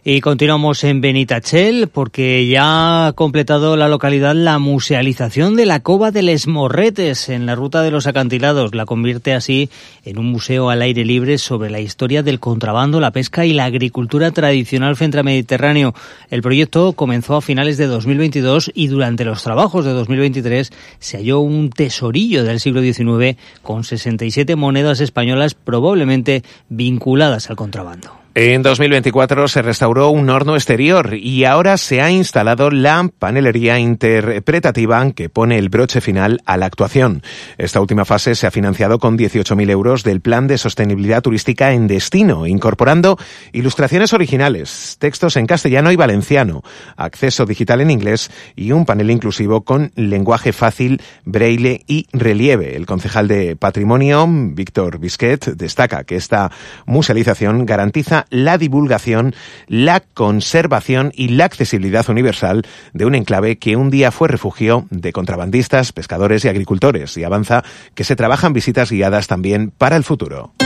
Y continuamos en Benitachell porque ya ha completado la localidad la musealización de la Cova de Les Morretes en la ruta de los acantilados. La convierte así en un museo al aire libre sobre la historia del contrabando, la pesca y la agricultura tradicional frente al Mediterráneo. El proyecto comenzó a finales de 2022 y durante los trabajos de 2023 se halló un tesorillo del siglo XIX con 67 monedas españolas probablemente vinculadas al contrabando. En 2024 se restauró un horno exterior y ahora se ha instalado la panelería interpretativa que pone el broche final a la actuación. Esta última fase se ha financiado con 18.000 euros del Plan de Sostenibilidad Turística en Destino, incorporando ilustraciones originales, textos en castellano y valenciano, acceso digital en inglés y un panel inclusivo con lenguaje fácil, braille y relieve. El concejal de Patrimonio, Víctor Bisquet, destaca que esta musealización garantiza la divulgación, la conservación y la accesibilidad universal de un enclave que un día fue refugio de contrabandistas, pescadores y agricultores, y avanza que se trabajan visitas guiadas también para el futuro.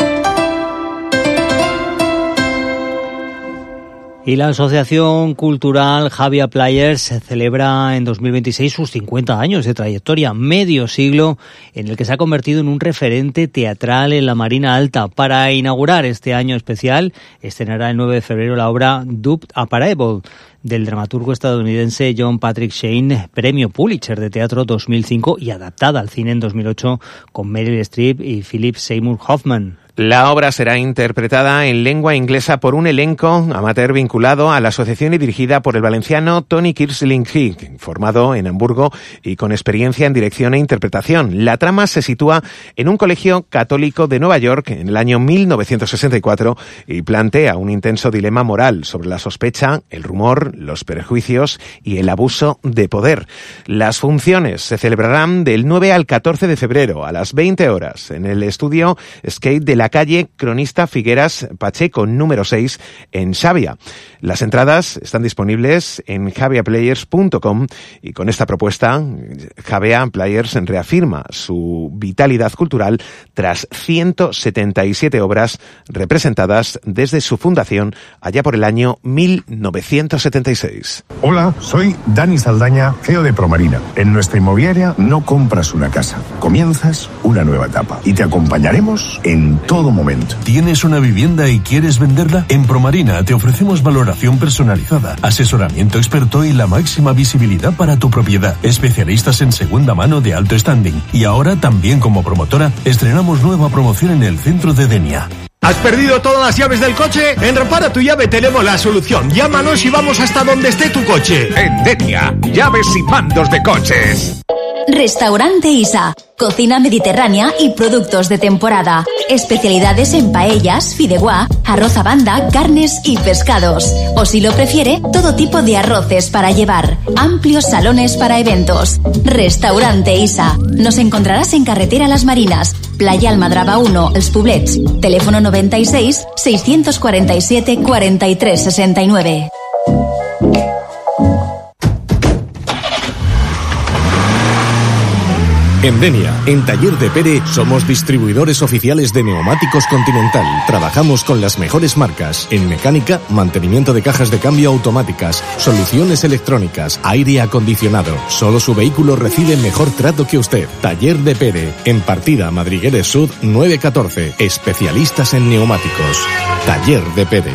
Y la Asociación Cultural Javia Players celebra en 2026 sus 50 años de trayectoria, medio siglo en el que se ha convertido en un referente teatral en la Marina Alta. Para inaugurar este año especial, estrenará el 9 de febrero la obra Dubbed a Parable del dramaturgo estadounidense John Patrick Shane, premio Pulitzer de teatro 2005 y adaptada al cine en 2008 con Meryl Streep y Philip Seymour Hoffman. La obra será interpretada en lengua inglesa por un elenco amateur vinculado a la asociación y dirigida por el valenciano Tony Kirsling-Hick, formado en Hamburgo y con experiencia en dirección e interpretación. La trama se sitúa en un colegio católico de Nueva York en el año 1964 y plantea un intenso dilema moral sobre la sospecha, el rumor, los prejuicios y el abuso de poder. Las funciones se celebrarán del 9 al 14 de febrero a las 20 horas en el estudio Skate de la calle Cronista Figueras Pacheco, número 6, en Xavia. Las entradas están disponibles en javiaplayers.com y con esta propuesta, Javia Players reafirma su vitalidad cultural tras 177 obras representadas desde su fundación allá por el año 1976. Hola, soy Dani Saldaña, CEO de Promarina. En nuestra inmobiliaria no compras una casa, comienzas una nueva etapa y te acompañaremos en todo momento. ¿Tienes una vivienda y quieres venderla? En Promarina te ofrecemos valoración personalizada, asesoramiento experto y la máxima visibilidad para tu propiedad. Especialistas en segunda mano de alto standing. Y ahora también como promotora estrenamos nueva promoción en el centro de Denia. ¿Has perdido todas las llaves del coche? En Repara tu Llave tenemos la solución. Llámanos y vamos hasta donde esté tu coche. En Denia, llaves y mandos de coches. Restaurante Isa, cocina mediterránea y productos de temporada. Especialidades en paellas, fideuá, arroz a banda, carnes y pescados. O si lo prefiere, todo tipo de arroces para llevar. Amplios salones para eventos. Restaurante Isa. Nos encontrarás en Carretera Las Marinas, Playa Almadraba 1, Els Poblets. Teléfono 96 647 43 69. En Denia, en Taller de Pere, somos distribuidores oficiales de neumáticos Continental. Trabajamos con las mejores marcas en mecánica, mantenimiento de cajas de cambio automáticas, soluciones electrónicas, aire acondicionado. Solo su vehículo recibe mejor trato que usted. Taller de Pere, en Partida Madrigueres Sud 914. Especialistas en neumáticos. Taller de Pere.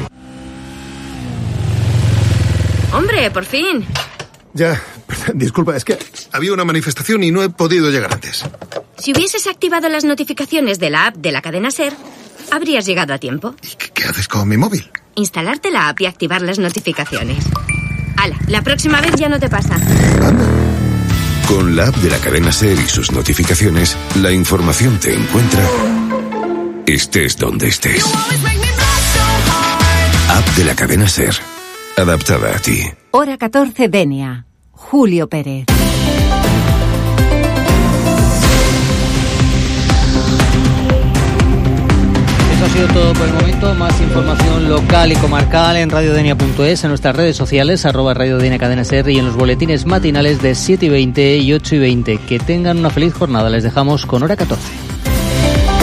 ¡Hombre, por fin! Ya, disculpa, es que había una manifestación y no he podido llegar antes. Si hubieses activado las notificaciones de la app de la cadena SER, habrías llegado a tiempo. ¿Y qué haces con mi móvil? Instalarte la app y activar las notificaciones. ¡Hala! La próxima vez ya no te pasa. ¿Anda? Con la app de la cadena SER y sus notificaciones, la información te encuentra estés donde estés. App de la cadena SER. Adaptada a ti. Hora 14 Denia. Julio Pérez. Eso ha sido todo por el momento. Más información local y comarcal en radiodenia.es, en nuestras redes sociales, @radiodenia cadena SER y en los boletines matinales de 7:20 y 8:20. Que tengan una feliz jornada. Les dejamos con Hora 14.